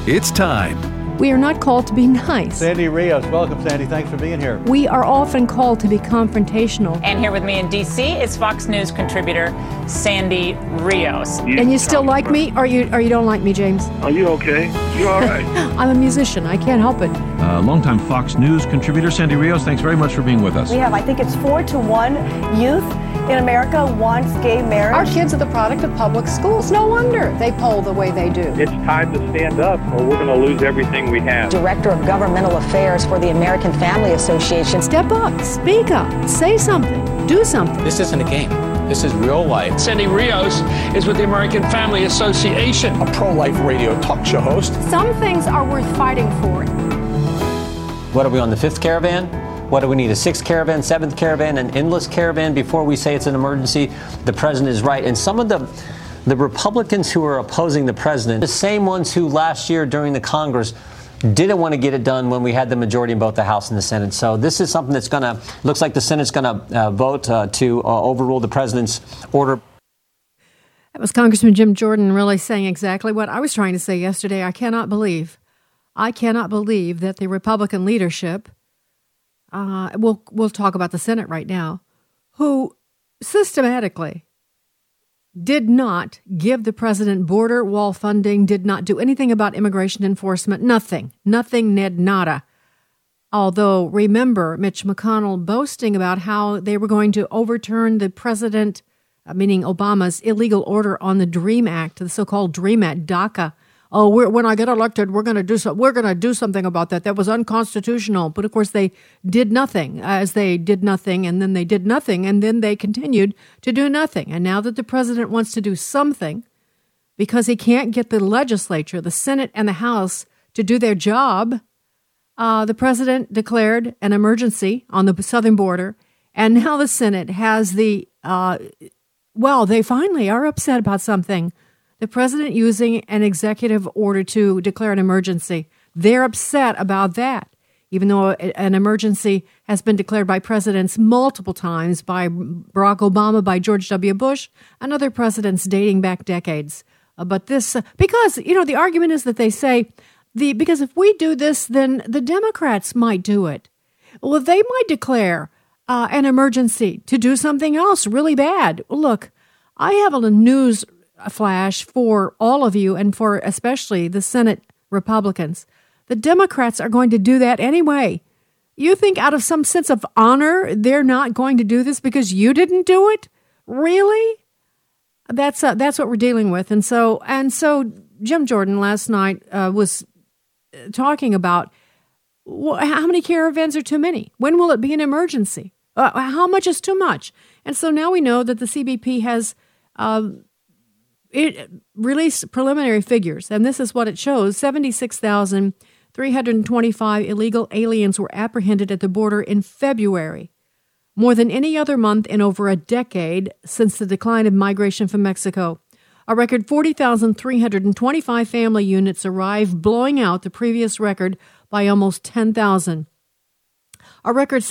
It's time. We are not called to be nice. Sandy Rios, welcome, Sandy. Thanks for being here. We are often called to be confrontational. And here with me in D.C. is Fox News contributor Sandy Rios. And you still like me, or you don't like me, James? Are you okay? You all right? I'm a musician. I can't help it. Longtime Fox News contributor Sandy Rios, thanks very much for being with us. We have, I think it's 4-1 youth in America wants gay marriage. Our kids are the product of public schools. No wonder they poll the way they do. It's time to stand up or we're going to lose everything we have. Director of Governmental Affairs for the American Family Association. Step up, speak up, say something, do something. This isn't a game. This is real life. Sandy Rios is with the American Family Association. A pro-life radio talk show host. Some things are worth fighting for. What are we on, the fifth caravan? What do we need, a sixth caravan, seventh caravan, an endless caravan before we say it's an emergency? The president is right. And some of the Republicans who are opposing the president, the same ones who last year during the Congress didn't want to get it done when we had the majority in both the House and the Senate. So this is something that's looks like the Senate's going to vote to overrule the president's order. That was Congressman Jim Jordan really saying exactly what I was trying to say yesterday. I cannot believe that the Republican leadership, we'll talk about the Senate right now, who systematically did not give the president border wall funding, did not do anything about immigration enforcement, nothing, Ned, nada. Although, remember, Mitch McConnell boasting about how they were going to overturn the president, meaning Obama's illegal order on the DREAM Act, the so-called DREAM Act, DACA. Oh, when I get elected, we're going to do something about that. That was unconstitutional. But of course, they did nothing, and then they did nothing, and then they continued to do nothing. And now that the president wants to do something, because he can't get the legislature, the Senate and the House, to do their job, the president declared an emergency on the southern border, and now the Senate has they finally are upset about something. The president using an executive order to declare an emergency. They're upset about that, even though an emergency has been declared by presidents multiple times, by Barack Obama, by George W. Bush, and other presidents dating back decades. But this, because, the argument is that they say, because if we do this, then the Democrats might do it. Well, they might declare an emergency to do something else really bad. Look, I have a news flash for all of you and for especially the Senate Republicans. The Democrats are going to do that anyway. You think out of some sense of honor they're not going to do this because you didn't do it? Really? That's what we're dealing with. And so Jim Jordan last night was talking about how many caravans are too many? When will it be an emergency? How much is too much? And so now we know that the CBP has it released preliminary figures, and this is what it shows. 76,325 illegal aliens were apprehended at the border in February, more than any other month in over a decade since the decline of migration from Mexico. A record 40,325 family units arrived, blowing out the previous record by almost 10,000. A record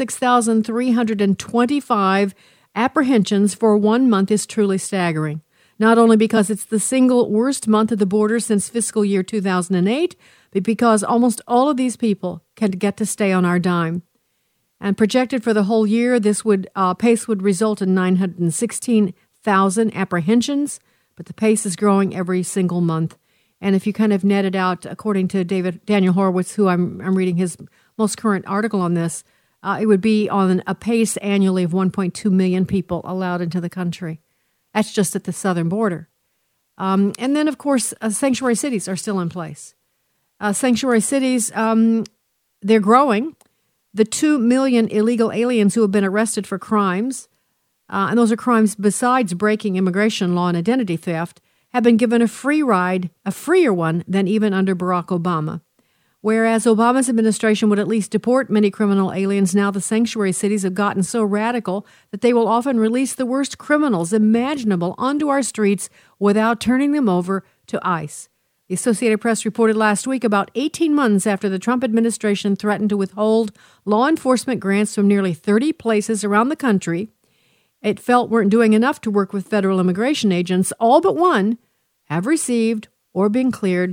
76,325 apprehensions for 1 month is truly staggering. Not only because it's the single worst month at the border since fiscal year 2008, but because almost all of these people can get to stay on our dime. And projected for the whole year, this pace would result in 916,000 apprehensions, but the pace is growing every single month. And if you kind of net it out, according to Daniel Horowitz, who I'm reading his most current article on this, it would be on a pace annually of 1.2 million people allowed into the country. That's just at the southern border. And then, of course, sanctuary cities are still in place. Sanctuary cities, they're growing. The 2 million illegal aliens who have been arrested for crimes, and those are crimes besides breaking immigration law and identity theft, have been given a free ride, a freer one than even under Barack Obama. Whereas Obama's administration would at least deport many criminal aliens, now the sanctuary cities have gotten so radical that they will often release the worst criminals imaginable onto our streets without turning them over to ICE. The Associated Press reported last week about 18 months after the Trump administration threatened to withhold law enforcement grants from nearly 30 places around the country, it felt weren't doing enough to work with federal immigration agents. All but one have received or been cleared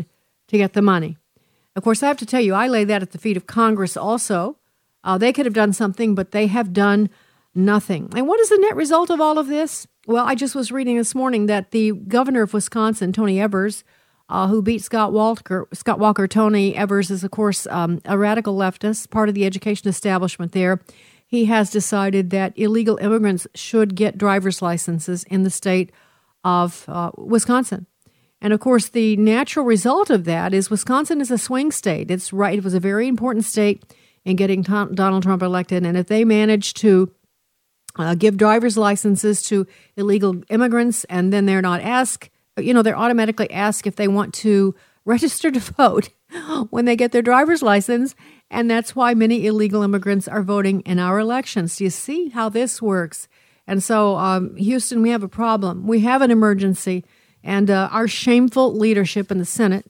to get the money. Of course, I have to tell you, I lay that at the feet of Congress also. They could have done something, but they have done nothing. And what is the net result of all of this? Well, I just was reading this morning that the governor of Wisconsin, Tony Evers, who beat Scott Walker. Tony Evers is, of course, a radical leftist, part of the education establishment there. He has decided that illegal immigrants should get driver's licenses in the state of Wisconsin. And, of course, the natural result of that is Wisconsin is a swing state. It's right. It was a very important state in getting Donald Trump elected. And if they manage to give driver's licenses to illegal immigrants and then they're not asked, they're automatically asked if they want to register to vote when they get their driver's license. And that's why many illegal immigrants are voting in our elections. Do you see how this works? And so, Houston, we have a problem. We have an emergency. And our shameful leadership in the Senate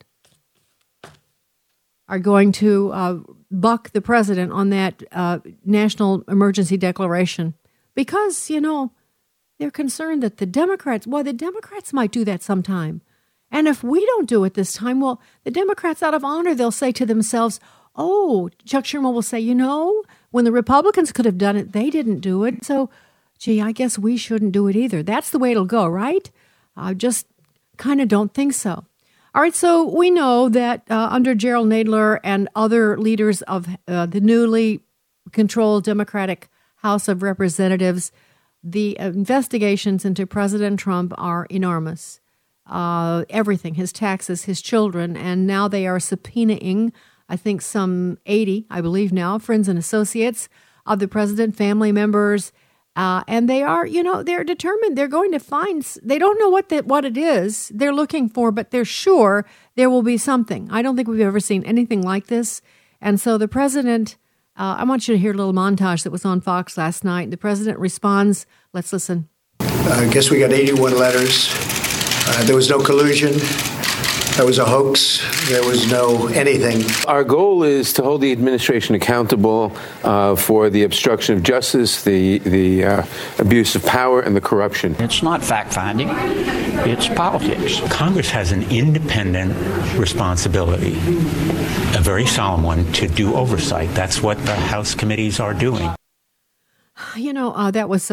are going to buck the president on that national emergency declaration because, they're concerned that the Democrats might do that sometime. And if we don't do it this time, well, the Democrats, out of honor, they'll say to themselves, oh, Chuck Schumer will say, when the Republicans could have done it, they didn't do it. So, gee, I guess we shouldn't do it either. That's the way it'll go, right? Just kind of don't think so. All right, so we know that under Gerald Nadler and other leaders of the newly controlled Democratic House of Representatives, the investigations into President Trump are enormous. Everything, his taxes, his children, and now they are subpoenaing, I think, some 80, I believe now, friends and associates of the president, family members, and they are, they're determined. They're going to find. They don't know what it is they're looking for, but they're sure there will be something. I don't think we've ever seen anything like this. And so the president, I want you to hear a little montage that was on Fox last night. The president responds. Let's listen. I guess we got 81 letters. There was no collusion. There was a hoax. There was no anything. Our goal is to hold the administration accountable for the obstruction of justice, the abuse of power, and the corruption. It's not fact-finding. It's politics. Congress has an independent responsibility, a very solemn one, to do oversight. That's what the House committees are doing. That was,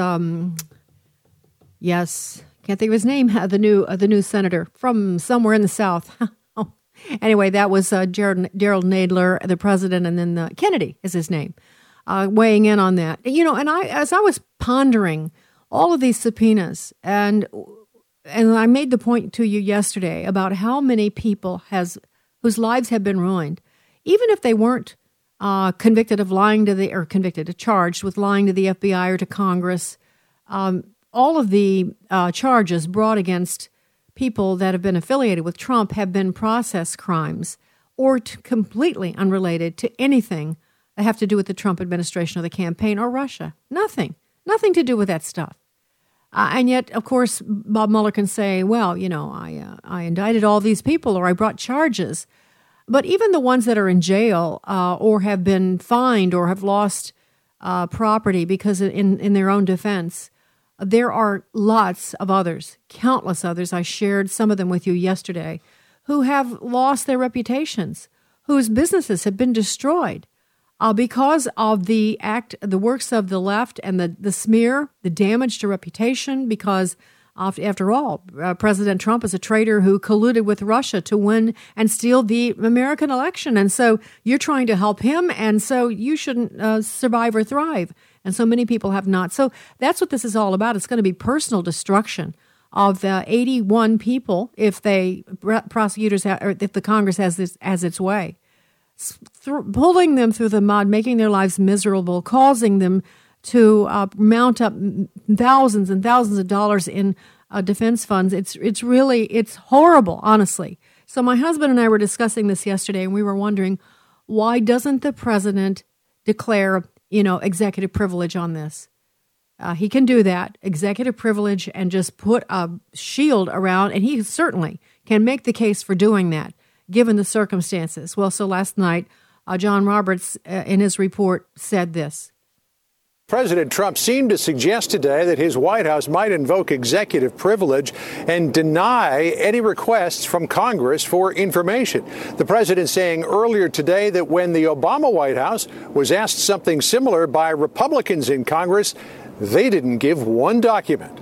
yes. Can't think of his name, the new senator from somewhere in the South. Anyway, that was Gerald Nadler, the president, and then Kennedy is his name, weighing in on that. And as I was pondering all of these subpoenas, and I made the point to you yesterday about how many people whose lives have been ruined, even if they weren't charged with lying to the FBI or to Congress. All of the charges brought against people that have been affiliated with Trump have been process crimes or completely unrelated to anything that have to do with the Trump administration or the campaign or Russia. Nothing to do with that stuff. And yet, of course, Bob Mueller can say, well, I indicted all these people or I brought charges. But even the ones that are in jail or have been fined or have lost property because in their own defense, there are lots of others, countless others. I shared some of them with you yesterday, who have lost their reputations, whose businesses have been destroyed because of the works of the left and the smear, the damage to reputation. Because after all, President Trump is a traitor who colluded with Russia to win and steal the American election, and so you're trying to help him, and so you shouldn't survive or thrive. And so many people have not. So that's what this is all about. It's going to be personal destruction of 81 people if the Congress has this as its way, pulling them through the mud, making their lives miserable, causing them to mount up thousands and thousands of dollars in defense funds. It's horrible, honestly. So my husband and I were discussing this yesterday, and we were wondering, why doesn't the president declare executive privilege on this? He can do that, executive privilege, and just put a shield around, and he certainly can make the case for doing that, given the circumstances. Well, so last night, John Roberts, in his report, said this. President Trump seemed to suggest today that his White House might invoke executive privilege and deny any requests from Congress for information. The president saying earlier today that when the Obama White House was asked something similar by Republicans in Congress, they didn't give one document.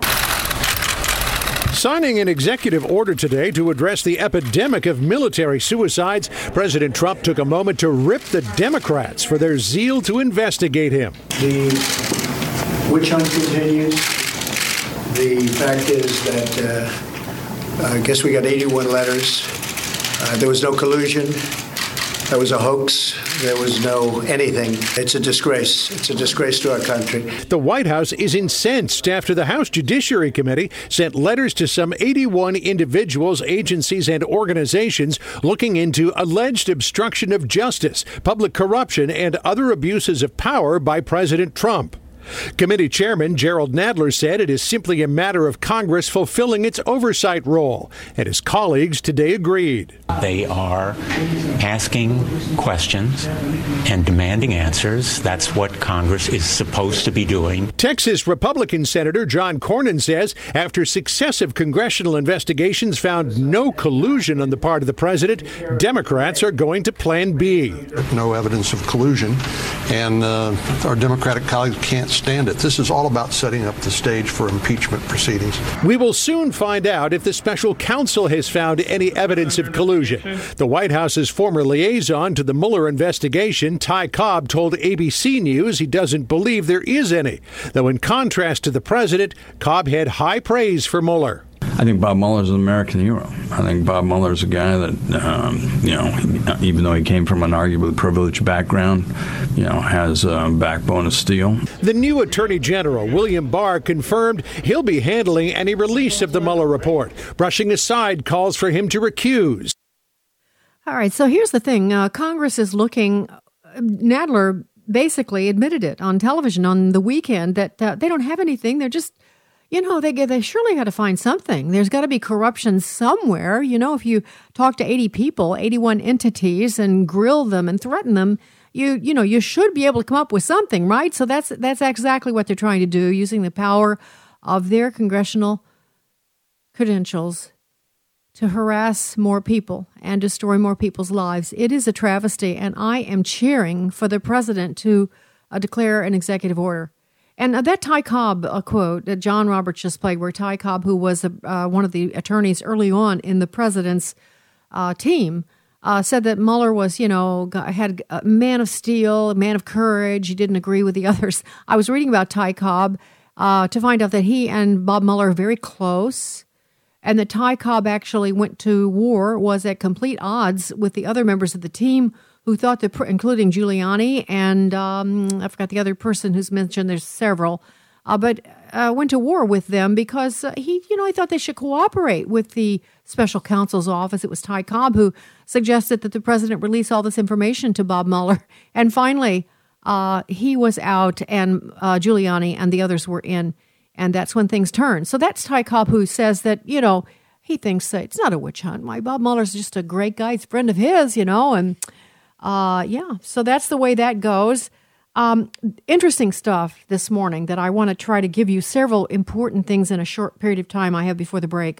Signing an executive order today to address the epidemic of military suicides, President Trump took a moment to rip the Democrats for their zeal to investigate him. The witch hunt continues. The fact is that I guess we got 81 letters. There was no collusion. There was a hoax. There was no anything. It's a disgrace. It's a disgrace to our country. The White House is incensed after the House Judiciary Committee sent letters to some 81 individuals, agencies, and organizations looking into alleged obstruction of justice, public corruption, and other abuses of power by President Trump. Committee Chairman Gerald Nadler said it is simply a matter of Congress fulfilling its oversight role, and his colleagues today agreed. They are asking questions and demanding answers. That's what Congress is supposed to be doing. Texas Republican Senator John Cornyn says after successive congressional investigations found no collusion on the part of the president, Democrats are going to Plan B. No evidence of collusion, and our Democratic colleagues can't stand it. This is all about setting up the stage for impeachment proceedings. We will soon find out if the special counsel has found any evidence of collusion. The White House's former liaison to the Mueller investigation, Ty Cobb, told ABC News he doesn't believe there is any. Though in contrast to the president, Cobb had high praise for Mueller. I think Bob Mueller's an American hero. I think Bob Mueller's a guy that, even though he came from an arguably privileged background, has a backbone of steel. The new Attorney General, William Barr, confirmed he'll be handling any release of the Mueller report, brushing aside calls for him to recuse. All right, so here's the thing. Congress is looking. Nadler basically admitted it on television on the weekend that they don't have anything. They're just... they surely got to find something. There's got to be corruption somewhere. If you talk to 80 people, 81 entities, and grill them and threaten them, you should be able to come up with something, right? So that's exactly what they're trying to do, using the power of their congressional credentials to harass more people and destroy more people's lives. It is a travesty, and I am cheering for the president to declare an executive order. And that Ty Cobb quote that John Roberts just played, where Ty Cobb, who was one of the attorneys early on in the president's team, said that Mueller was, had a man of steel, a man of courage. He didn't agree with the others. I was reading about Ty Cobb to find out that he and Bob Mueller are very close, and that Ty Cobb actually went to war, was at complete odds with the other members of the team, who thought that, including Giuliani and I forgot the other person who's mentioned, there's several, but went to war with them because he thought they should cooperate with the special counsel's office. It was Ty Cobb who suggested that the president release all this information to Bob Mueller. And finally, he was out and Giuliani and the others were in. And that's when things turned. So that's Ty Cobb who says that, he thinks it's not a witch hunt. Bob Mueller's just a great guy. He's a friend of his, and... so that's the way that goes. Interesting stuff this morning that I want to try to give you several important things in a short period of time I have before the break.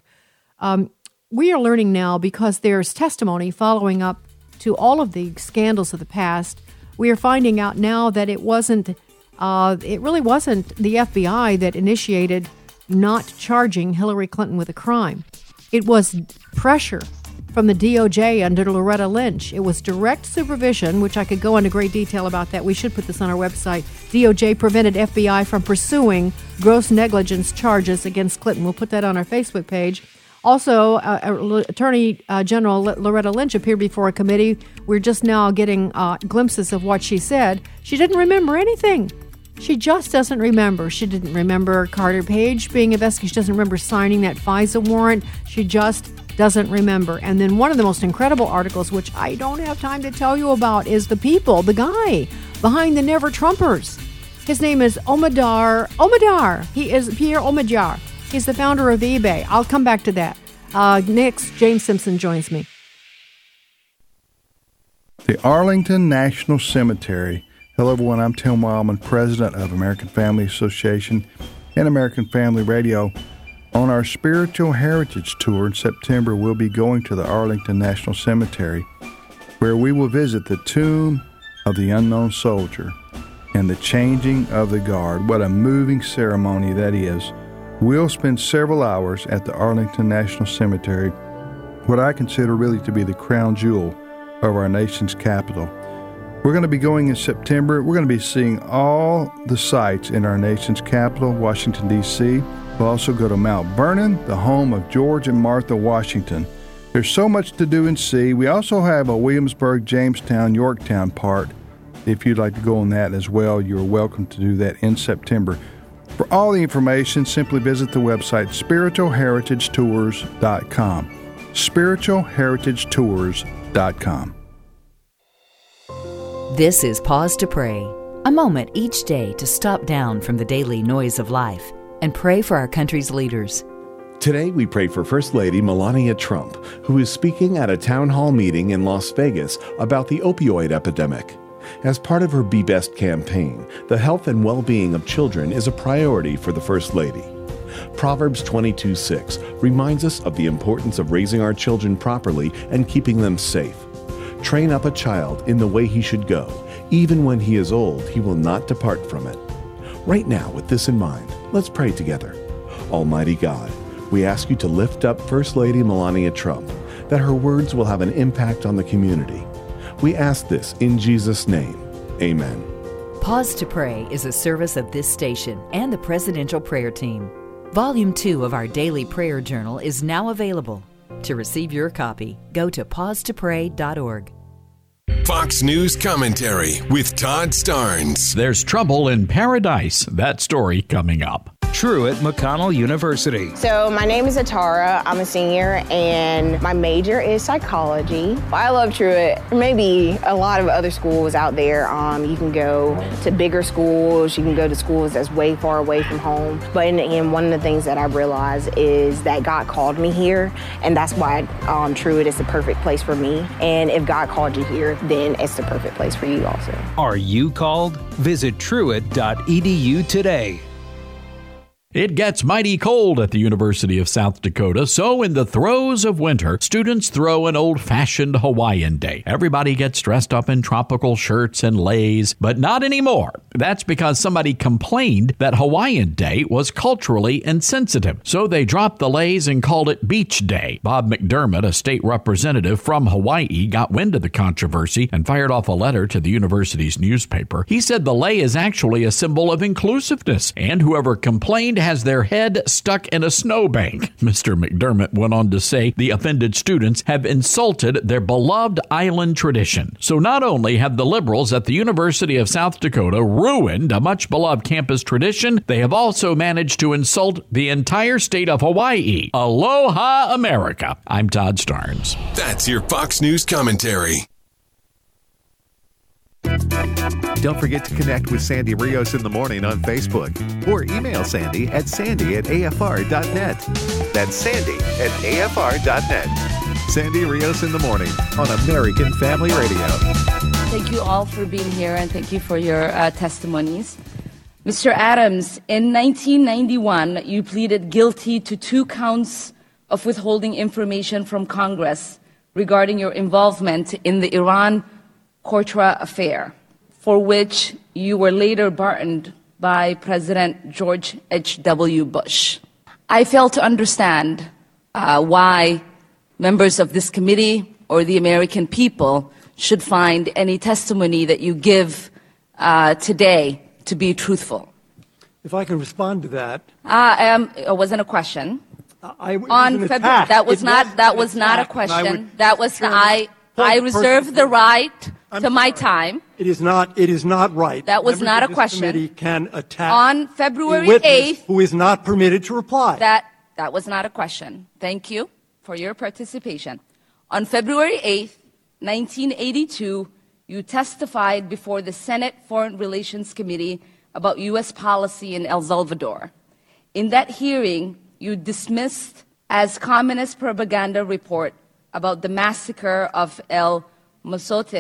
We are learning now, because there's testimony following up to all of the scandals of the past. We are finding out now that it really wasn't the FBI that initiated not charging Hillary Clinton with a crime. It was pressure from the DOJ under Loretta Lynch. It was direct supervision, which I could go into great detail about that. We should put this on our website. DOJ prevented FBI from pursuing gross negligence charges against Clinton. We'll put that on our Facebook page. Also, Attorney General Loretta Lynch appeared before a committee. We're just now getting glimpses of what she said. She didn't remember anything. She just doesn't remember. She didn't remember Carter Page being investigated. She doesn't remember signing that FISA warrant. She just doesn't remember. And then one of the most incredible articles, which I don't have time to tell you about, is the guy behind the Never Trumpers. His name is Omidyar. He is Pierre Omidyar. He's the founder of eBay. I'll come back to that. Next, James Simpson joins me. The Arlington National Cemetery Hello, everyone. I'm Tim Wildman, president of American Family Association and American Family Radio. On our Spiritual Heritage Tour in September, we'll be going to the Arlington National Cemetery, where we will visit the tomb of the unknown soldier and the changing of the guard. What a moving ceremony that is. We'll spend several hours at the Arlington National Cemetery, what I consider really to be the crown jewel of our nation's capital. We're going to be going in September. We're going to be seeing all the sites in our nation's capital, Washington, D.C. We'll also go to Mount Vernon, the home of George and Martha Washington. There's so much to do and see. We also have a Williamsburg, Jamestown, Yorktown part. If you'd like to go on that as well, you're welcome to do that in September. For all the information, simply visit the website spiritualheritagetours.com. spiritualheritagetours.com. This is Pause to Pray, a moment each day to stop down from the daily noise of life and pray for our country's leaders. Today we pray for First Lady Melania Trump, who is speaking at a town hall meeting in Las Vegas about the opioid epidemic. As part of her Be Best campaign, the health and well-being of children is a priority for the First Lady. Proverbs 22:6 reminds us of the importance of raising our children properly and keeping them safe. Train up a child in the way he should go. Even when he is old, he will not depart from it. Right now, with this in mind, let's pray together. Almighty God, we ask you to lift up First Lady Melania Trump, that her words will have an impact on the community. We ask this in Jesus' name. Amen. Pause to Pray is a service of this station and the Presidential Prayer Team. Volume 2 of our daily prayer journal is now available. To receive your copy, go to pausetopray.org. Fox News Commentary with Todd Starnes. There's trouble in paradise. That story coming up. Truett McConnell University. So my name is Atara. I'm a senior, and my major is psychology. I love Truett. Maybe a lot of other schools out there. You can go to bigger schools. You can go to schools that's way far away from home. But in the end, one of the things that I realized is that God called me here, and that's why Truett is the perfect place for me. And if God called you here, then it's the perfect place for you also. Are you called? Visit truett.edu today. It gets mighty cold at the University of South Dakota, so in the throes of winter, students throw an old-fashioned Hawaiian Day. Everybody gets dressed up in tropical shirts and leis, but not anymore. That's because somebody complained that Hawaiian Day was culturally insensitive, so they dropped the leis and called it Beach Day. Bob McDermott, a state representative from Hawaii, got wind of the controversy and fired off a letter to the university's newspaper. He said the lei is actually a symbol of inclusiveness, and whoever complained has their head stuck in a snowbank. Mr. McDermott went on to say the offended students have insulted their beloved island tradition. So not only have the liberals at the University of South Dakota ruined a much-beloved campus tradition, they have also managed to insult the entire state of Hawaii. Aloha, America. I'm Todd Starnes. That's your Fox News Commentary. Don't forget to connect with Sandy Rios in the morning on Facebook or email Sandy at sandy@afr.net. That's sandy@afr.net. Sandy Rios in the morning on American Family Radio. Thank you all for being here and thank you for your testimonies. Mr. Adams, in 1991, you pleaded guilty to 2 counts of withholding information from Congress regarding your involvement in the Iran-Contra affair, for which you were later pardoned by President George H.W. Bush. I fail to understand why members of this committee or the American people should find any testimony that you give today to be truthful. If I can respond to that. It wasn't a question. On February, that was not a question. That was I reserve the right to my time. It is not right. That was not a question. Committee can attack on February 8th, who is not permitted to reply. That was not a question. Thank you for your participation. On February 8th, 1982, you testified before the Senate Foreign Relations Committee about U.S. policy in El Salvador. In that hearing, you dismissed as communist propaganda report about the massacre of El Mozote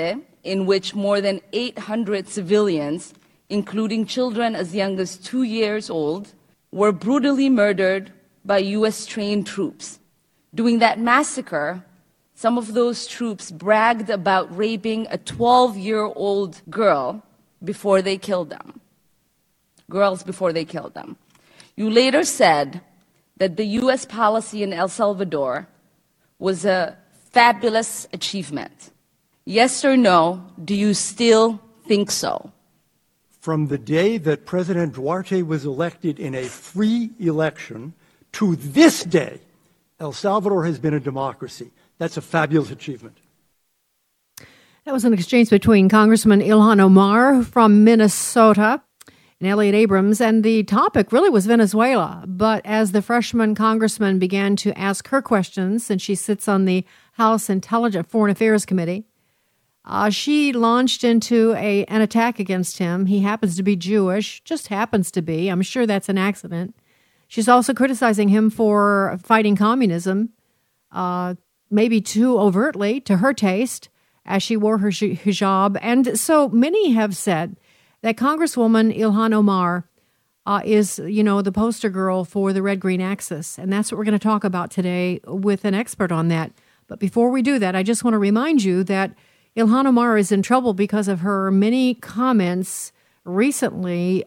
in which more than 800 civilians, including children as young as 2 years old, were brutally murdered by U.S.-trained troops. During that massacre, some of those troops bragged about raping a 12-year-old girl before they killed them. Girls before they killed them. You later said that the U.S. policy in El Salvador was a fabulous achievement. Yes or no, do you still think so? From the day that President Duarte was elected in a free election to this day, El Salvador has been a democracy. That's a fabulous achievement. That was an exchange between Congressman Ilhan Omar from Minnesota and Elliott Abrams, and the topic really was Venezuela. But as the freshman congressman began to ask her questions, and she sits on the House Intelligence Foreign Affairs Committee, she launched into an attack against him. He happens to be Jewish, just happens to be. I'm sure that's an accident. She's also criticizing him for fighting communism, maybe too overtly to her taste, as she wore her hijab. And so many have said that Congresswoman Ilhan Omar is, the poster girl for the red-green axis. And that's what we're going to talk about today with an expert on that. But before we do that, I just want to remind you that Ilhan Omar is in trouble because of her many comments recently,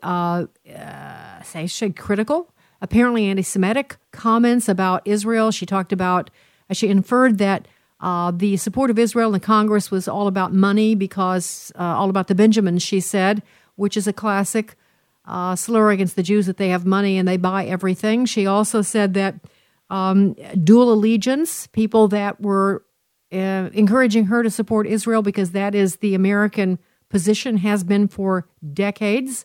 critical, apparently anti-Semitic comments about Israel. She talked about, she inferred that the support of Israel in Congress was all about money because all about the Benjamins, she said, which is a classic slur against the Jews, that they have money and they buy everything. She also said that dual allegiance, people that were encouraging her to support Israel because that is the American position, has been for decades,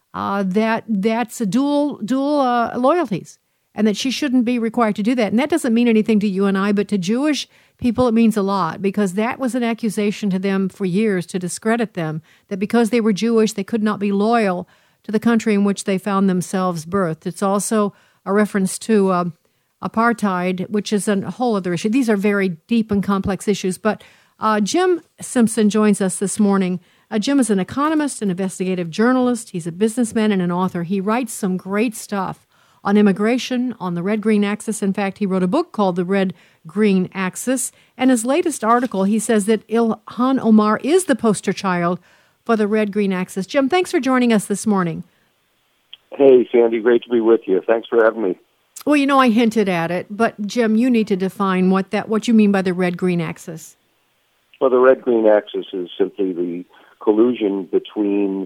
that's a dual loyalties, and that she shouldn't be required to do that. And that doesn't mean anything to you and I, but to Jewish people it means a lot, because that was an accusation to them for years to discredit them, that because they were Jewish they could not be loyal to the country in which they found themselves birthed. It's also a reference to apartheid, which is a whole other issue. These are very deep and complex issues. But Jim Simpson joins us this morning. Jim is an economist, an investigative journalist. He's a businessman and an author. He writes some great stuff on immigration, on the red-green axis. In fact, he wrote a book called The Red-Green Axis. And his latest article, he says that Ilhan Omar is the poster child for the red-green axis. Jim, thanks for joining us this morning. Hey, Sandy, great to be with you. Thanks for having me. Well, I hinted at it, but Jim, you need to define what you mean by the red-green axis. Well, the red-green axis is simply the collusion between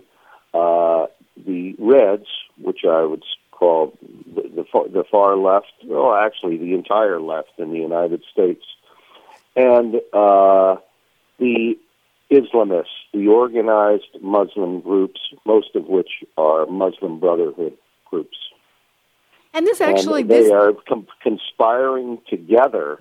the Reds, which I would call the far left, well, actually the entire left in the United States, and the Islamists, the organized Muslim groups, most of which are Muslim Brotherhood groups. And this actually... they are conspiring together,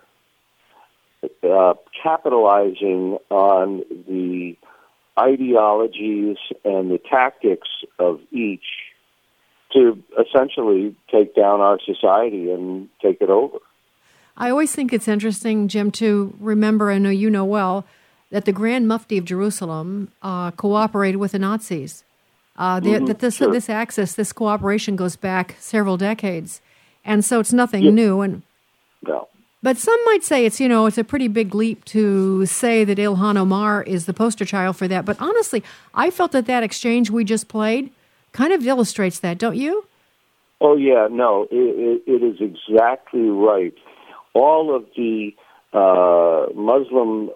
capitalizing on the ideologies and the tactics of each to essentially take down our society and take it over. I always think it's interesting, Jim, to remember, I know you know well, that the Grand Mufti of Jerusalem cooperated with the Nazis. This axis, this cooperation goes back several decades, and so it's nothing new. No. But some might say it's a pretty big leap to say that Ilhan Omar is the poster child for that. But honestly, I felt that exchange we just played kind of illustrates that, don't you? Oh yeah, no, it is exactly right. All of the Muslim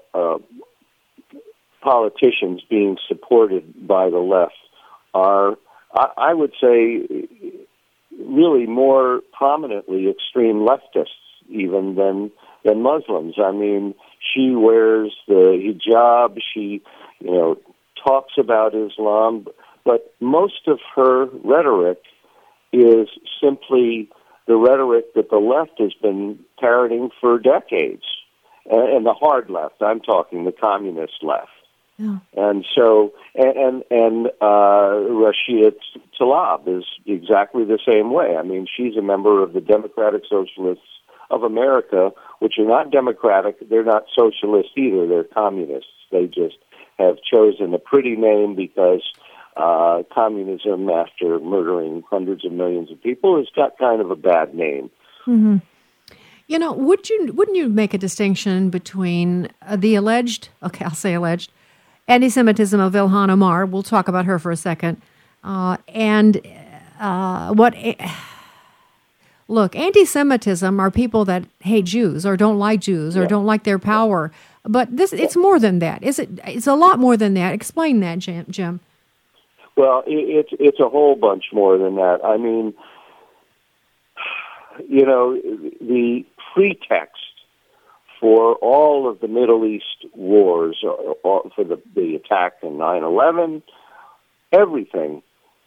politicians being supported by the left are, I would say, really more prominently extreme leftists even than Muslims. I mean, she wears the hijab, she, talks about Islam, but most of her rhetoric is simply the rhetoric that the left has been parroting for decades. And the hard left, I'm talking the communist left. Yeah. And so, and Rashida Tlaib is exactly the same way. I mean, she's a member of the Democratic Socialists of America, which are not democratic. They're not socialist either. They're communists. They just have chosen a pretty name because communism, after murdering hundreds of millions of people, has got kind of a bad name. Mm-hmm. You know, wouldn't you make a distinction between the alleged, I'll say alleged, anti-Semitism of Ilhan Omar, we'll talk about her for a second, look, anti-Semitism are people that hate Jews or don't like Jews or don't like their power. But it's more than that. It's a lot more than that. Explain that, Jim. Well, it's a whole bunch more than that. I mean, you know, the pretext for all of the Middle East wars, for the attack in 9/11, everything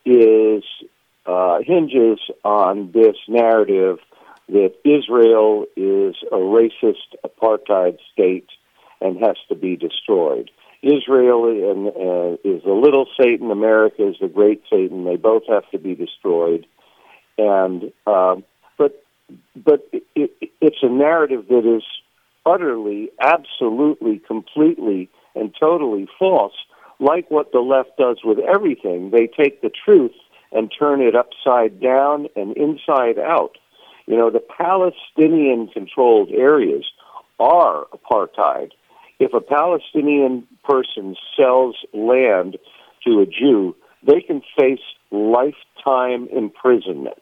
hinges on this narrative that Israel is a racist apartheid state and has to be destroyed. Israel is the little Satan. America is the great Satan. They both have to be destroyed. And but it's a narrative that is utterly, absolutely, completely, and totally false. Like what the left does with everything, they take the truth and turn it upside down and inside out. You know, the Palestinian-controlled areas are apartheid. If a Palestinian person sells land to a Jew, they can face lifetime imprisonment.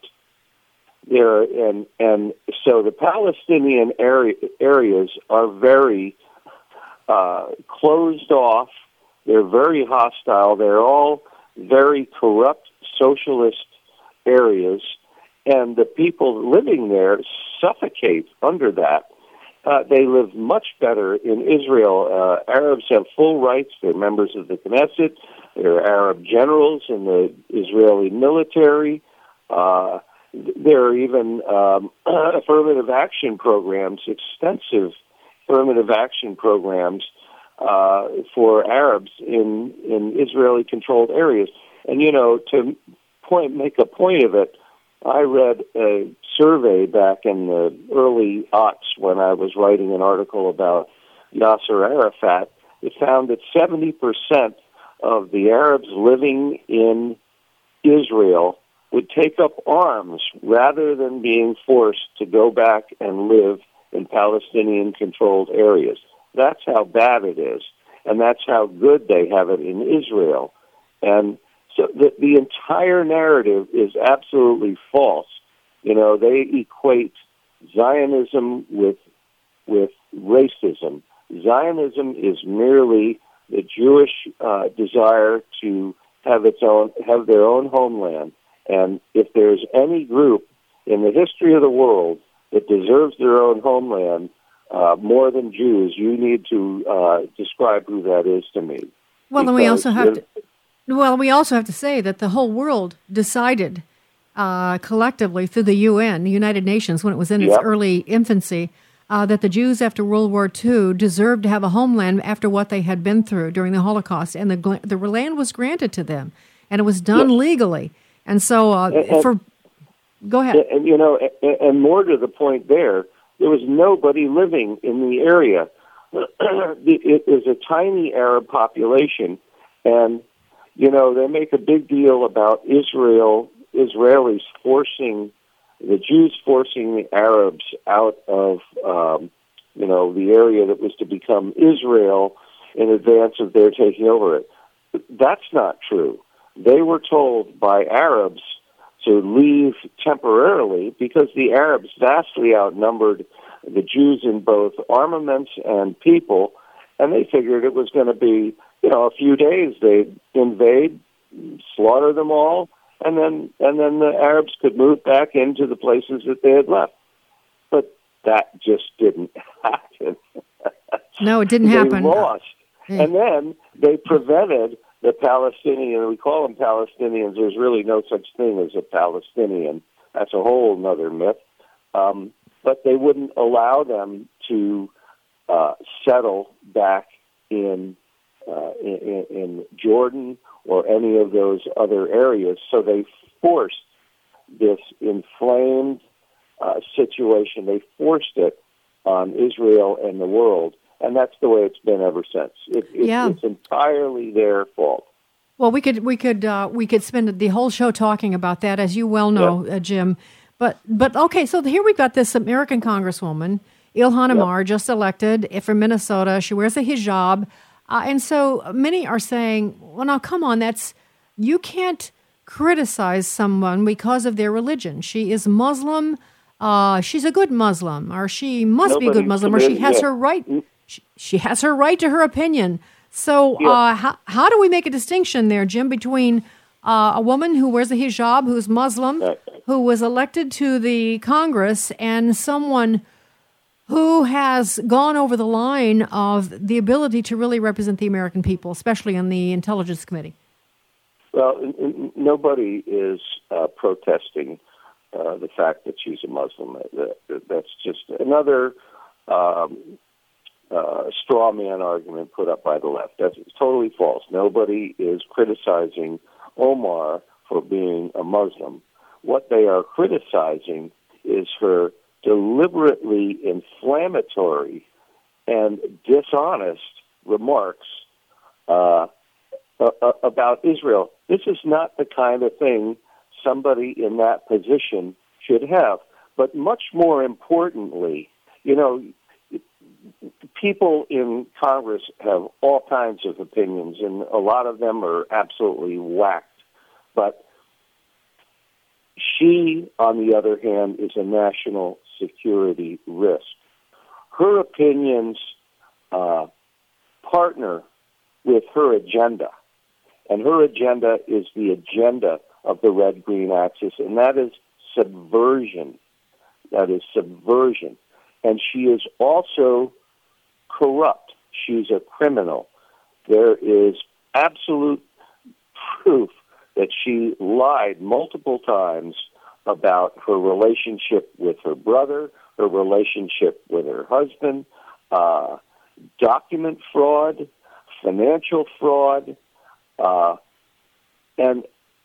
And so the Palestinian areas are very closed off. They're very hostile. They're all very corrupt socialist areas, and the people living there suffocate under that. They live much better in Israel. Arabs have full rights. They're members of the Knesset. There are Arab generals in the Israeli military. There are even affirmative action programs, extensive affirmative action programs for Arabs in Israeli-controlled areas. And, you know, to make a point of it, I read a survey back in the early aughts when I was writing an article about Yasser Arafat. It found that 70% of the Arabs living in Israel would take up arms rather than being forced to go back and live in Palestinian-controlled areas. That's how bad it is, and that's how good they have it in Israel. And so the entire narrative is absolutely false. You know, they equate Zionism with racism. Zionism is merely the Jewish desire to have their own homeland. And if there's any group in the history of the world that deserves their own homeland more than Jews, you need to describe who that is to me. Well, then we also have to. Well, we also have to say that the whole world decided collectively through the UN, the United Nations, when it was in its early infancy, that the Jews after World War II deserved to have a homeland after what they had been through during the Holocaust, and the land was granted to them, and it was done legally. And so, go ahead. And you know, and more to the point, there was nobody living in the area. It is a tiny Arab population, and you know, they make a big deal about Israelis forcing the Jews forcing the Arabs out of, you know, the area that was to become Israel in advance of their taking over it. That's not true. They were told by Arabs to leave temporarily because the Arabs vastly outnumbered the Jews in both armaments and people, and they figured it was going to be, you know, a few days. They'd invade, slaughter them all, and then the Arabs could move back into the places that they had left. But that just didn't happen. No, it didn't happen. They lost. And then they prevented the Palestinian, we call them Palestinians, there's really no such thing as a Palestinian. That's a whole other myth. But they wouldn't allow them to settle back in Jordan or any of those other areas. So they forced this inflamed situation. They forced it on Israel and the world. And that's the way it's been ever since. It's entirely their fault. Well, we could spend the whole show talking about that, as you well know, Jim. But okay, so here we've got this American Congresswoman, Ilhan Omar, just elected from Minnesota. She wears a hijab, and so many are saying, "Well, now come on, you can't criticize someone because of their religion. She is Muslim. She's a good Muslim, or she must be a good Muslim, or she has her right. She has her right to her opinion." So how do we make a distinction there, Jim, between a woman who wears a hijab, who's Muslim, who was elected to the Congress, and someone who has gone over the line of the ability to really represent the American people, especially on the Intelligence Committee? Well, nobody is protesting the fact that she's a Muslim. That's just another straw man argument put up by the left. That's totally false. Nobody is criticizing Omar for being a Muslim. What they are criticizing is her deliberately inflammatory and dishonest remarks about Israel. This is not the kind of thing somebody in that position should have. But much more importantly, people in Congress have all kinds of opinions, and a lot of them are absolutely whacked. But she, on the other hand, is a national security risk. Her opinions partner with her agenda, and her agenda is the agenda of the red-green axis, and that is subversion. That is subversion. And she is also corrupt. She's a criminal. There is absolute proof that she lied multiple times about her relationship with her brother, her relationship with her husband, document fraud, financial fraud, and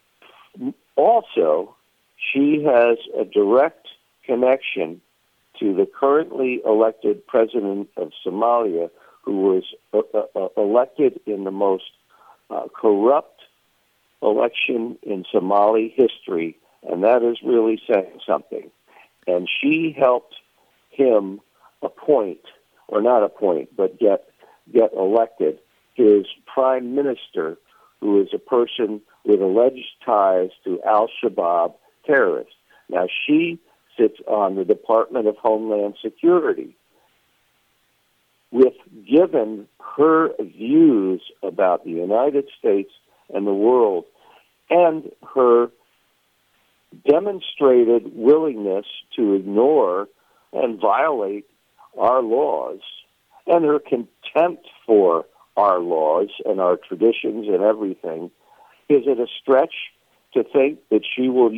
also she has a direct connection to the currently elected president of Somalia, who was elected in the most corrupt election in Somali history, and that is really saying something. And she helped him appoint, or not appoint, but get elected his prime minister, who is a person with alleged ties to al-Shabaab terrorists. Now, she sits on the Department of Homeland Security. Given her views about the United States and the world, and her demonstrated willingness to ignore and violate our laws, and her contempt for our laws and our traditions and everything, is it a stretch to think that she will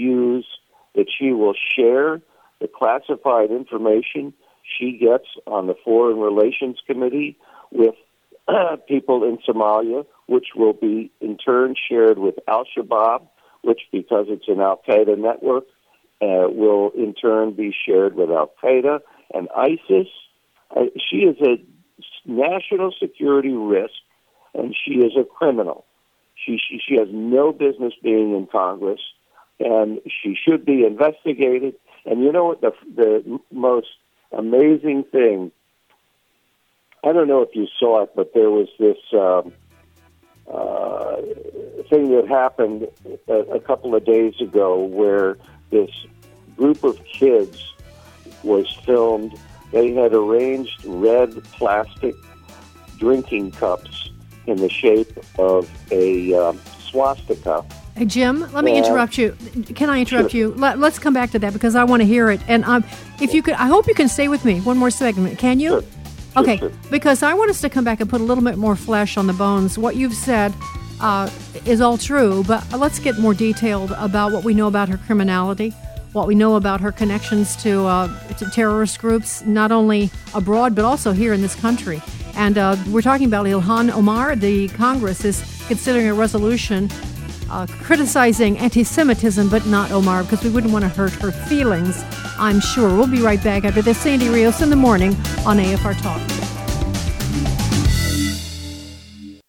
share the classified information she gets on the Foreign Relations Committee with people in Somalia, which will be in turn shared with al-Shabaab, which, because it's an al-Qaeda network, will in turn be shared with al-Qaeda and ISIS? She is a national security risk, and she is a criminal. She has no business being in Congress, and she should be investigated. And you know what the most amazing thing, I don't know if you saw it, but there was this thing that happened a couple of days ago where this group of kids was filmed. They had arranged red plastic drinking cups in the shape of a swastika. Hey, Jim, let me interrupt you. Can I interrupt you? Let's come back to that because I want to hear it. And if you could, I hope you can stay with me one more segment. Can you? Sure. Okay, Sure. Because I want us to come back and put a little bit more flesh on the bones. What you've said is all true, but let's get more detailed about what we know about her criminality, what we know about her connections to terrorist groups, not only abroad but also here in this country. And we're talking about Ilhan Omar. The Congress is considering a resolution criticizing anti-Semitism, but not Omar, because we wouldn't want to hurt her feelings, I'm sure. We'll be right back after this. Sandy Rios in the morning on AFR Talk.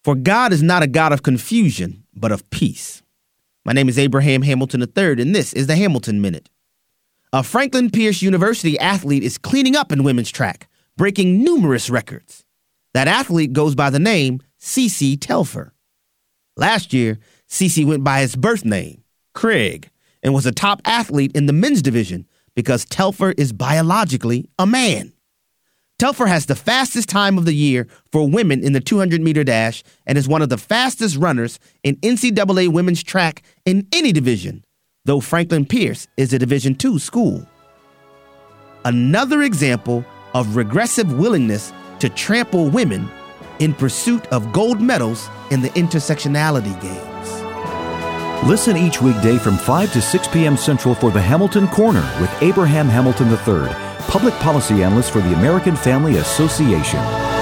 For God is not a God of confusion, but of peace. My name is Abraham Hamilton III, and this is the Hamilton Minute. A Franklin Pierce University athlete is cleaning up in women's track, breaking numerous records. That athlete goes by the name Cece Telfer. Last year, Cece went by his birth name, Craig, and was a top athlete in the men's division because Telfer is biologically a man. Telfer has the fastest time of the year for women in the 200-meter dash and is one of the fastest runners in NCAA women's track in any division, though Franklin Pierce is a Division II school. Another example of regressive willingness to trample women in pursuit of gold medals in the intersectionality games. Listen each weekday from 5 to 6 p.m. Central for the Hamilton Corner with Abraham Hamilton III, Public Policy Analyst for the American Family Association.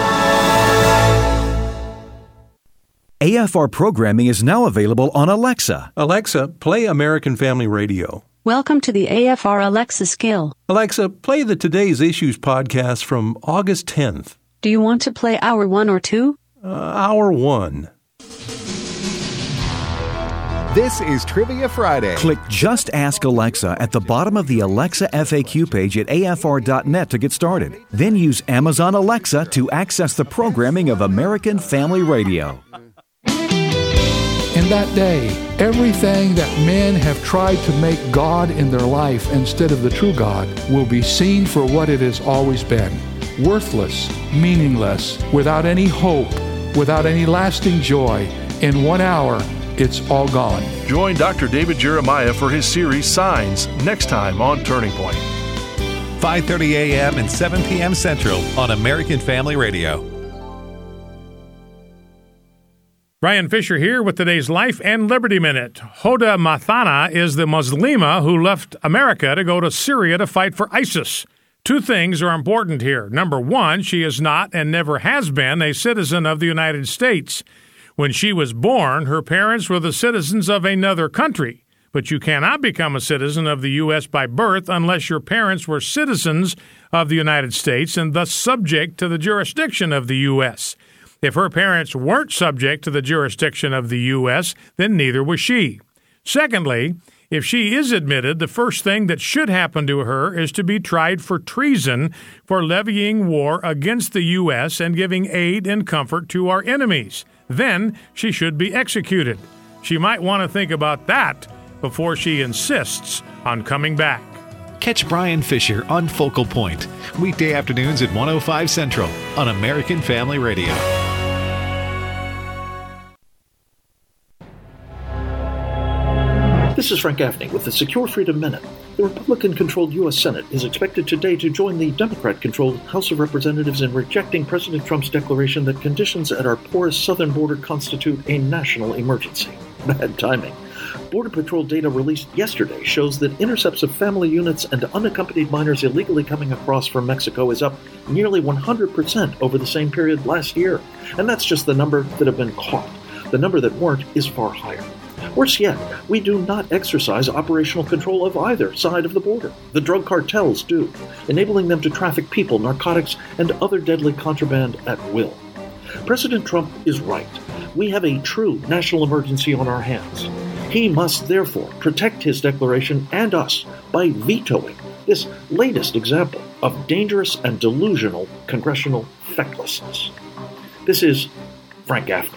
AFR programming is now available on Alexa. Alexa, play American Family Radio. Welcome to the AFR Alexa skill. Alexa, play the Today's Issues podcast from August 10th. Do you want to play hour 1 or 2? Hour 1. This is Trivia Friday. Click Just Ask Alexa at the bottom of the Alexa FAQ page at afr.net to get started. Then use Amazon Alexa to access the programming of American Family Radio. In that day, everything that men have tried to make God in their life instead of the true God will be seen for what it has always been. Worthless, meaningless, without any hope, without any lasting joy. In 1 hour, it's all gone. Join Dr. David Jeremiah for his series Signs next time on Turning Point. 5:30 a.m. and 7 p.m. Central on American Family Radio. Brian Fisher here with today's Life and Liberty Minute. Hoda Mathana is the Muslima who left America to go to Syria to fight for ISIS. Two things are important here. Number one, she is not and never has been a citizen of the United States. When she was born, her parents were the citizens of another country. But you cannot become a citizen of the U.S. by birth unless your parents were citizens of the United States and thus subject to the jurisdiction of the U.S. If her parents weren't subject to the jurisdiction of the U.S., then neither was she. Secondly, if she is admitted, the first thing that should happen to her is to be tried for treason for levying war against the U.S. and giving aid and comfort to our enemies. Then she should be executed. She might want to think about that before she insists on coming back. Catch Brian Fisher on Focal Point, weekday afternoons at 1:05 Central on American Family Radio. This is Frank Gaffney with the Secure Freedom Minute. The Republican-controlled U.S. Senate is expected today to join the Democrat-controlled House of Representatives in rejecting President Trump's declaration that conditions at our porous southern border constitute a national emergency. Bad timing. Border Patrol data released yesterday shows that intercepts of family units and unaccompanied minors illegally coming across from Mexico is up nearly 100% over the same period last year. And that's just the number that have been caught. The number that weren't is far higher. Worse yet, we do not exercise operational control of either side of the border. The drug cartels do, enabling them to traffic people, narcotics, and other deadly contraband at will. President Trump is right. We have a true national emergency on our hands. He must therefore protect his declaration and us by vetoing this latest example of dangerous and delusional congressional fecklessness. This is Frank Gaffney.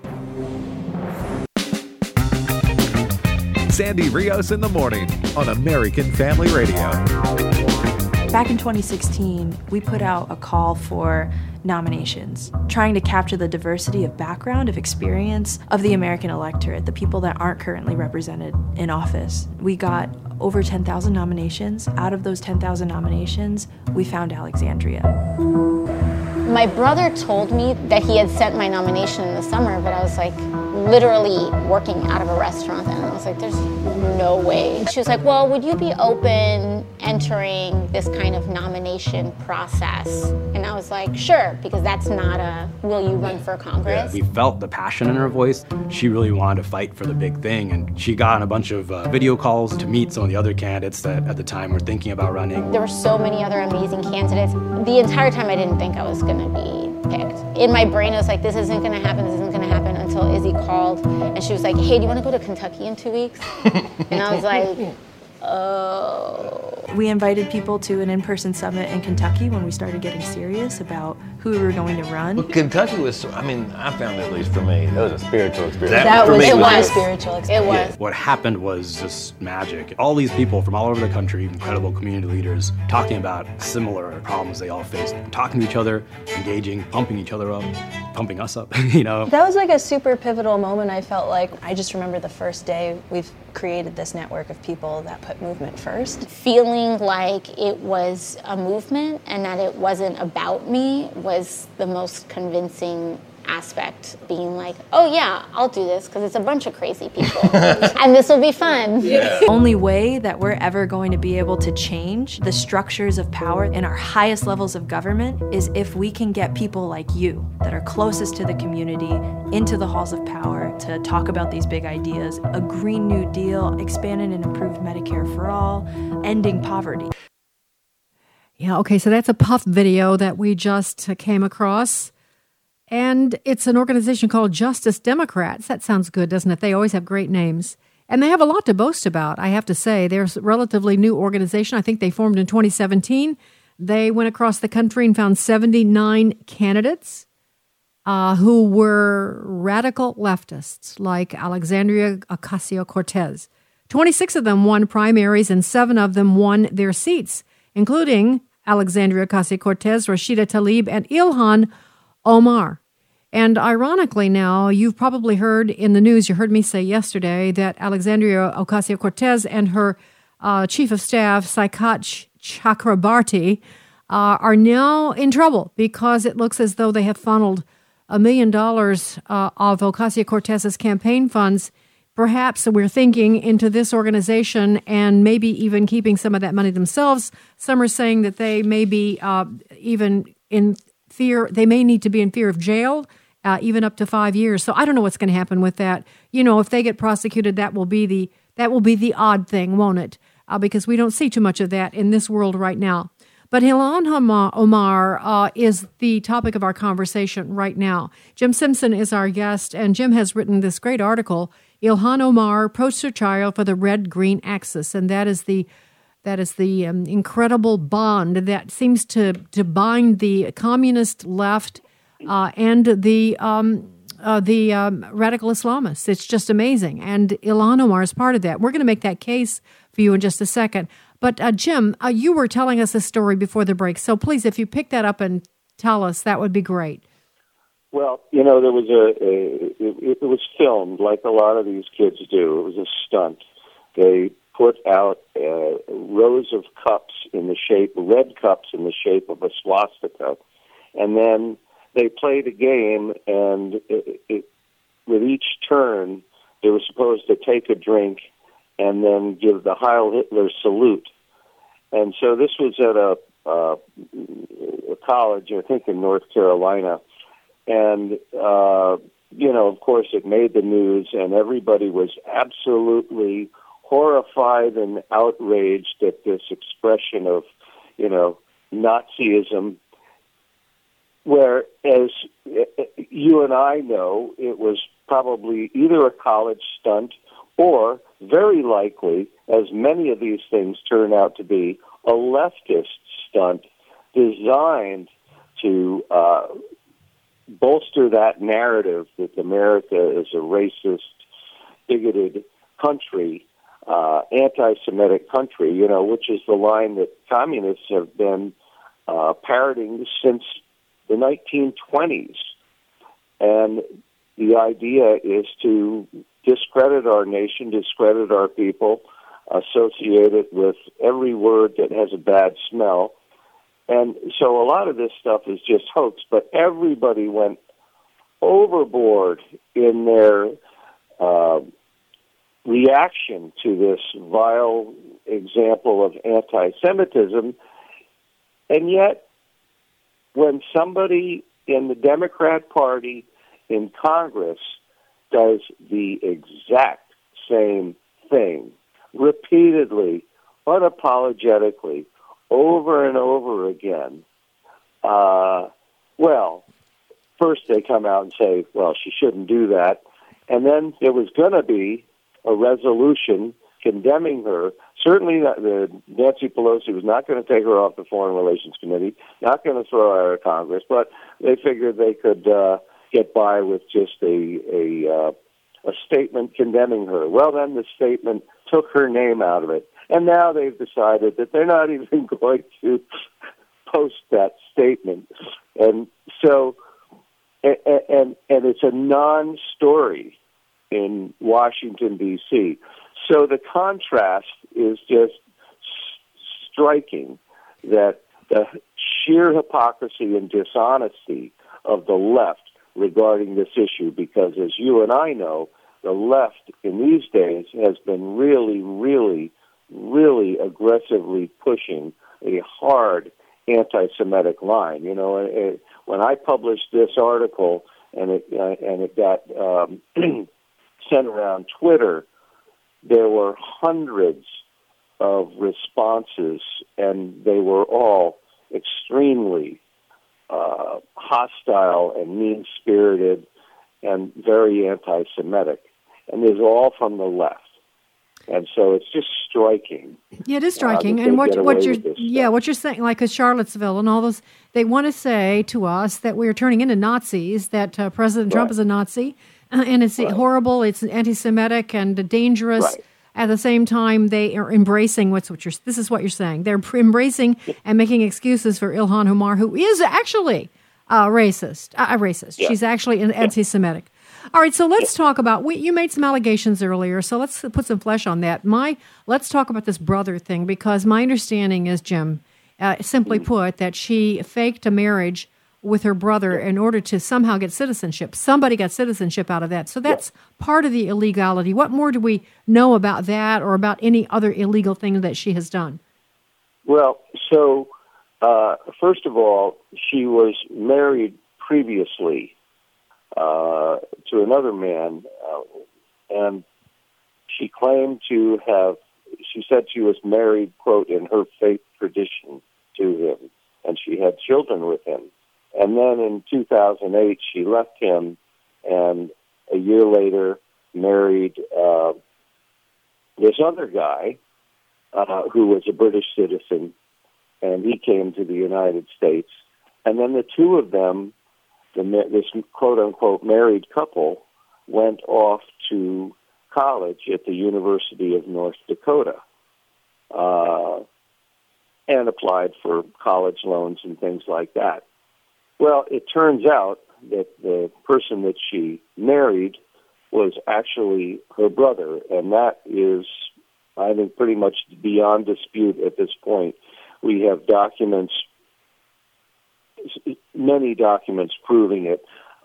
Sandy Rios in the morning on American Family Radio. Back in 2016, we put out a call for nominations, trying to capture the diversity of background, of experience of the American electorate, the people that aren't currently represented in office. We got over 10,000 nominations. Out of those 10,000 nominations, we found Alexandria. My brother told me that he had sent my nomination in the summer, but I was like literally working out of a restaurant, and I was like, there's no way. She was like, well, would you be open entering this kind of nomination process? And I was like, sure, because that's not a, will you run for Congress? We felt the passion in her voice. She really wanted to fight for the big thing, and she got on a bunch of video calls to meet some of the other candidates that at the time were thinking about running. There were so many other amazing candidates. The entire time I didn't think I was gonna be picked. In my brain, I was like, this isn't gonna happen, this isn't gonna happen, until Izzy called, and she was like, hey, do you wanna go to Kentucky in 2 weeks? And I was like, oh. We invited people to an in-person summit in Kentucky when we started getting serious about who we were going to run. Well, Kentucky was, I mean, I found, at least for me, that was a spiritual experience. It was a spiritual experience. It was. What happened was just magic. All these people from all over the country, incredible community leaders, talking about similar problems they all faced, talking to each other, engaging, pumping each other up, pumping us up, you know. That was like a super pivotal moment, I felt like. I just remember the first day we've created this network of people that put movement first. Feeling like it was a movement and that it wasn't about me was the most convincing aspect, being like, oh yeah, I'll do this because it's a bunch of crazy people and this will be fun. The only way that we're ever going to be able to change the structures of power in our highest levels of government is if we can get people like you that are closest to the community into the halls of power to talk about these big ideas, a Green New Deal, expanded and improved Medicare for all, ending poverty. Yeah, okay, so that's a Puff video that we just came across. And it's an organization called Justice Democrats. That sounds good, doesn't it? They always have great names. And they have a lot to boast about, I have to say. They're a relatively new organization. I think they formed in 2017. They went across the country and found 79 candidates who were radical leftists, like Alexandria Ocasio-Cortez. 26 of them won primaries, and 7 of them won their seats, including Alexandria Ocasio-Cortez, Rashida Tlaib, and Ilhan Omar. And ironically now, you've probably heard in the news, you heard me say yesterday, that Alexandria Ocasio-Cortez and her chief of staff, Saikat Chakrabarti, are now in trouble because it looks as though they have funneled $1 million of Ocasio-Cortez's campaign funds, perhaps we're thinking, into this organization and maybe even keeping some of that money themselves. Some are saying that they may be even in fear, they may need to be in fear of jail, even up to 5 years. So I don't know what's going to happen with that. You know, if they get prosecuted, that will be the odd thing, won't it? Because we don't see too much of that in this world right now. But Ilhan Omar is the topic of our conversation right now. Jim Simpson is our guest, and Jim has written this great article, Ilhan Omar, Poster Child for the Red-Green Axis, and that is the incredible bond that seems to bind the communist left and the radical Islamists. It's just amazing. And Ilhan Omar is part of that. We're going to make that case for you in just a second. But Jim, you were telling us a story before the break. So please, if you pick that up and tell us, that would be great. Well, you know, there was it was filmed like a lot of these kids do. It was a stunt. They put out rows of cups red cups in the shape of a swastika, and then they played a game, and with each turn, they were supposed to take a drink and then give the Heil Hitler salute. And so this was at a college, I think in North Carolina, and you know, of course, it made the news, and everybody was absolutely horrified and outraged at this expression of, you know, Nazism, whereas you and I know it was probably either a college stunt or, very likely, as many of these things turn out to be, a leftist stunt designed to bolster that narrative that America is a racist, bigoted country, anti-Semitic country, you know, which is the line that communists have been parroting since the 1920s. And the idea is to discredit our nation, discredit our people, associate it with every word that has a bad smell. And so a lot of this stuff is just hoax, but everybody went overboard in their reaction to this vile example of anti-Semitism. And yet, when somebody in the Democrat Party in Congress does the exact same thing, repeatedly, unapologetically, over and over again, well, first they come out and say, well, she shouldn't do that. And then there was going to be a resolution condemning her. Certainly Nancy Pelosi was not going to take her off the Foreign Relations Committee, not going to throw her out of Congress, but they figured they could get by with just a statement condemning her. Well, then the statement took her name out of it. And now they've decided that they're not even going to post that statement. And so, and it's a non-story in Washington, D.C. So the contrast is just striking, that the sheer hypocrisy and dishonesty of the left regarding this issue, because as you and I know, the left in these days has been really, really, really aggressively pushing a hard anti-Semitic line. You know, when I published this article and it got sent around Twitter, there were hundreds of responses, and they were all extremely hostile and mean-spirited and very anti-Semitic. And these are all from the left. And so it's just striking. Yeah, it is striking. And what you're saying, like Charlottesville and all those, they want to say to us that we're turning into Nazis, that President Trump is a Nazi, and it's horrible, it's anti-Semitic and dangerous. Right. At the same time, they are embracing this is what you're saying. They're embracing and making excuses for Ilhan Omar, who is actually a racist. Yeah. She's actually anti-Semitic. All right, so let's talk about, you made some allegations earlier, so let's put some flesh on that. Let's talk about this brother thing, because my understanding is, Jim, simply put, that she faked a marriage with her brother in order to somehow get citizenship. Somebody got citizenship out of that. So that's part of the illegality. What more do we know about that or about any other illegal thing that she has done? Well, so first of all, she was married previously to another man, and she claimed to have, she said she was married, quote, in her faith tradition to him, and she had children with him. And then in 2008, she left him, and a year later married this other guy who was a British citizen, and he came to the United States. And then the two of them, this quote-unquote married couple, went off to college at the University of North Dakota and applied for college loans and things like that. Well, it turns out that the person that she married was actually her brother, and that is, I think, pretty much beyond dispute at this point. We have documents, many documents proving it.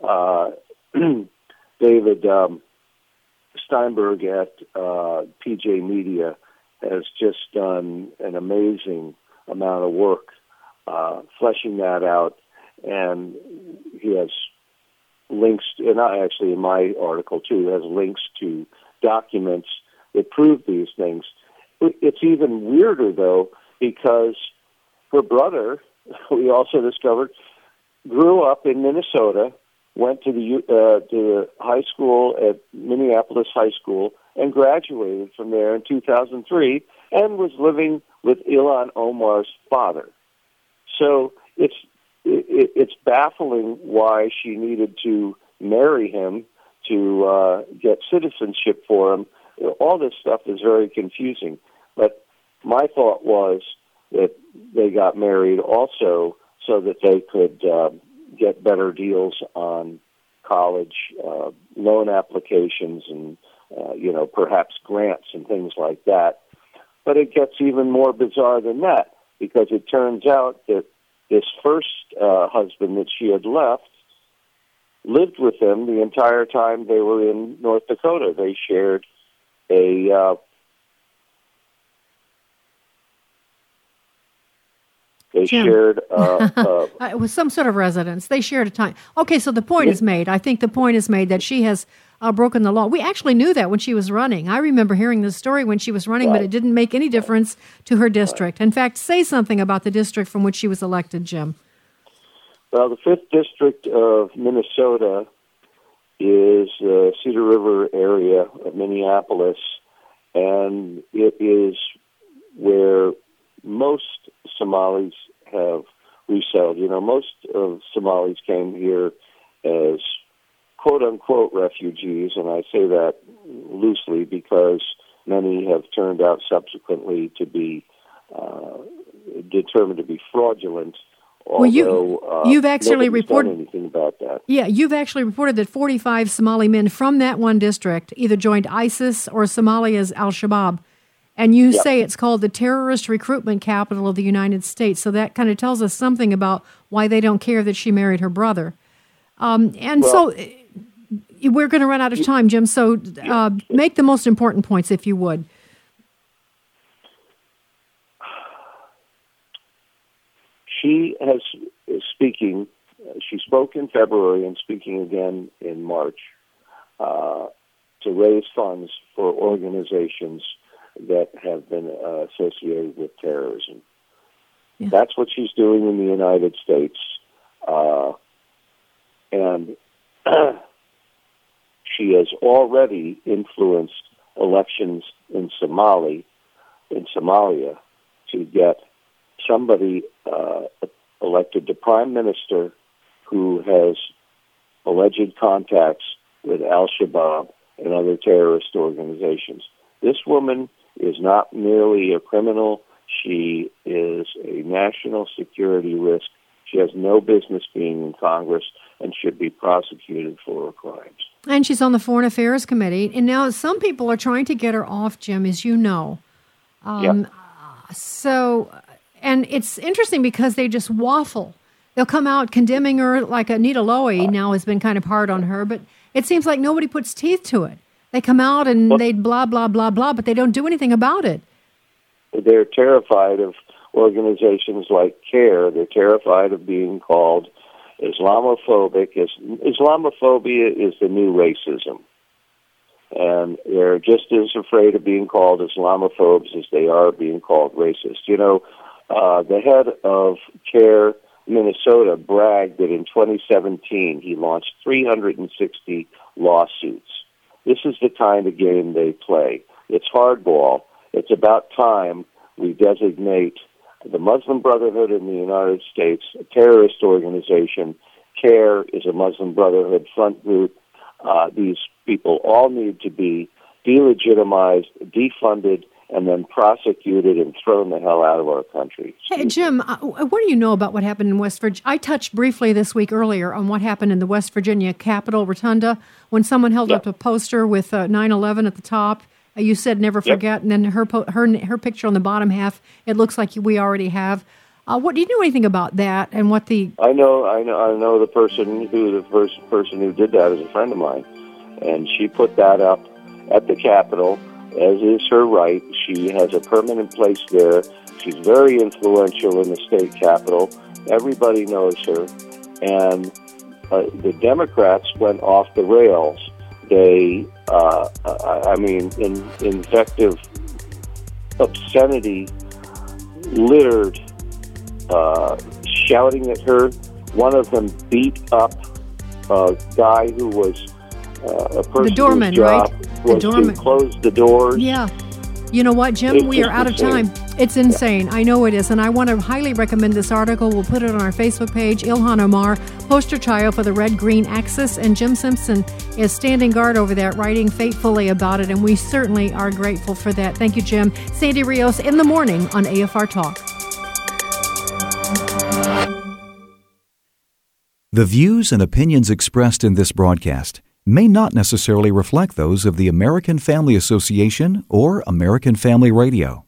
David Steinberg at PJ Media has just done an amazing amount of work fleshing that out, and he has links, and actually in my article too, has links to documents that prove these things. It's even weirder, though, because her brother, we also discovered, grew up in Minnesota, went to the high school at Minneapolis High School, and graduated from there in 2003, and was living with Ilhan Omar's father. So it's baffling why she needed to marry him to get citizenship for him. All this stuff is very confusing. But my thought was that they got married also so that they could get better deals on college loan applications and, perhaps grants and things like that. But it gets even more bizarre than that, because it turns out that this first husband that she had left lived with them the entire time they were in North Dakota. They shared a They Jim. shared... it was some sort of residence. They shared a time. Okay, so the point is made. I think the point is made that she has broken the law. We actually knew that when she was running. I remember hearing this story when she was running, but it didn't make any difference to her district. In fact, say something about the district from which she was elected, Jim. Well, the 5th District of Minnesota is the Cedar River area of Minneapolis, and it is where most Somalis have resettled. You know, most of Somalis came here as quote-unquote refugees, and I say that loosely because many have turned out subsequently to be determined to be fraudulent. Well, you've actually reported anything about that. Yeah, you've actually reported that 45 Somali men from that one district either joined ISIS or Somalia's Al-Shabaab. And you say it's called the terrorist recruitment capital of the United States. So that kind of tells us something about why they don't care that she married her brother. So we're going to run out of time, Jim. So make the most important points, if you would. She spoke in February and speaking again in March to raise funds for organizations that have been associated with terrorism. Yeah. That's what she's doing in the United States. And she has already influenced elections in Somalia to get somebody elected to prime minister who has alleged contacts with Al-Shabaab and other terrorist organizations. This woman is not merely a criminal. She is a national security risk. She has no business being in Congress and should be prosecuted for her crimes. And she's on the Foreign Affairs Committee. And now some people are trying to get her off, Jim, as you know. So, and it's interesting because they just waffle. They'll come out condemning her, like Anita Lowy now has been kind of hard on her, but it seems like nobody puts teeth to it. They come out and they blah, blah, blah, blah, but they don't do anything about it. They're terrified of organizations like CARE. They're terrified of being called Islamophobic. Islamophobia is the new racism. And they're just as afraid of being called Islamophobes as they are being called racist. You know, the head of CARE Minnesota bragged that in 2017 he launched 360 lawsuits. This is the kind of game they play. It's hardball. It's about time we designate the Muslim Brotherhood in the United States a terrorist organization. CARE is a Muslim Brotherhood front group. These people all need to be delegitimized, defunded, and then prosecuted and thrown the hell out of our country. Hey, Jim, what do you know about what happened in West Virginia? I touched briefly this week earlier on what happened in the West Virginia Capitol Rotunda when someone held up a poster with 9/11 at the top. You said never forget, and then her picture on the bottom half, it looks like we already have. What do you know anything about that and what the... I know the person who did that is a friend of mine, and she put that up at the Capitol, as is her right. She has a permanent place there. She's very influential in the state capitol. Everybody knows her. And the Democrats went off the rails. They, invective, obscenity, littered, shouting at her. One of them beat up a guy who was a person the doorman, whose job right? was to close the doors. Yeah. You know what, Jim? We are out of time. It's insane. I know it is. And I want to highly recommend this article. We'll put it on our Facebook page. Ilhan Omar, poster child for the red-green axis. And Jim Simpson is standing guard over that, writing faithfully about it. And we certainly are grateful for that. Thank you, Jim. Sandy Rios in the morning on AFR Talk. The views and opinions expressed in this broadcast may not necessarily reflect those of the American Family Association or American Family Radio.